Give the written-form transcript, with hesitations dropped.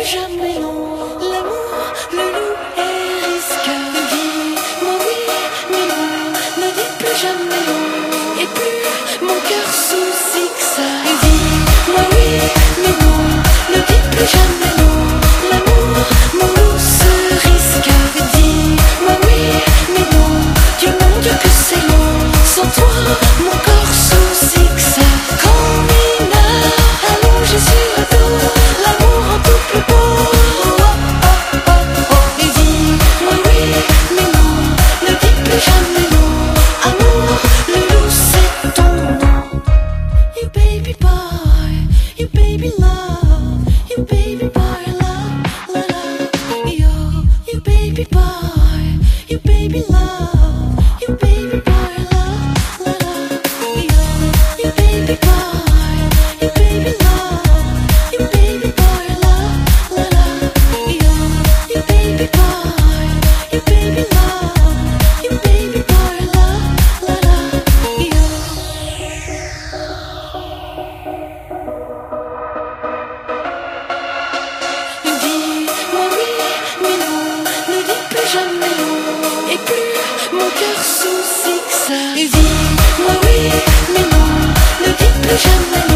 plus jamais non. L'amour, le loup est risqué. Dis-moi oui, mais non, ne dis plus jamais non. Et plus mon cœur soucie que ça. Dis-moi oui, mais non, ne dis plus jamais non. L'amour, mon loup se risque. Dis-moi oui, mais non, mon Dieu que c'est long. Sans toi, mon corps soucie que ça. Quand mineur, allongé sur le dos, l'amour en tout plus beau. Et dis-moi oui, mais non, ne dis plus jamais non. Amour, le loup c'est ton nom. You baby boy, you baby love, you baby boy love, la la. Yo, you baby boy, you baby love, you baby boy love, la la. Yo, you baby boy, you baby love, you baby boy love, la la. Yo, you baby boy, you baby love, you baby boy love, la la. Yo. Dis-moi oui, mais non, ne dis plus jamais non. Et plus mon cœur soucie que ça. Dis-moi oui, mais non, ne dis plus jamais non.